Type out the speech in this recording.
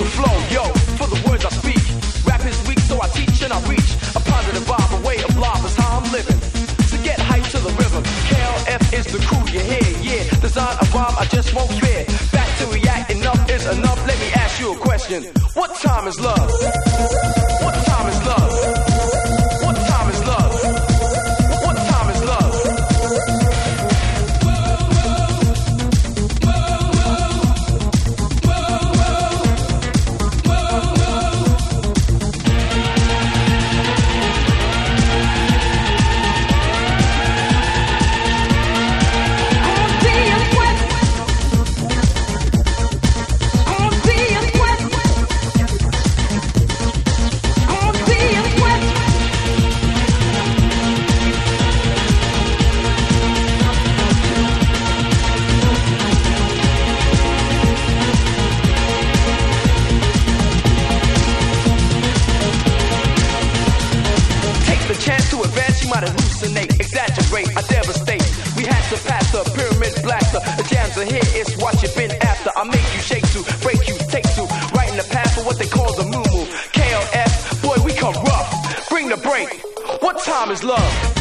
flow, yo, for the words I speak. Rap is weak, so I teach and I reach a positive vibe, a way of life is how I'm living. To get hype to the rhythm, KLF is the crew you hear, yeah. Design a rhyme I just won't spare. Back to react, enough is enough. Let me ask you a question. What time is love? What time is love? What time is love? What time is love? Chance to advance, you might hallucinate, exaggerate, I devastate. We had to pass the pyramid blaster. The jams are here, it's what you've been after. I make you shake to, break you, take to, right in the path for what they call the moo-moo. KLF, boy, we come rough. Bring the break. What time is love?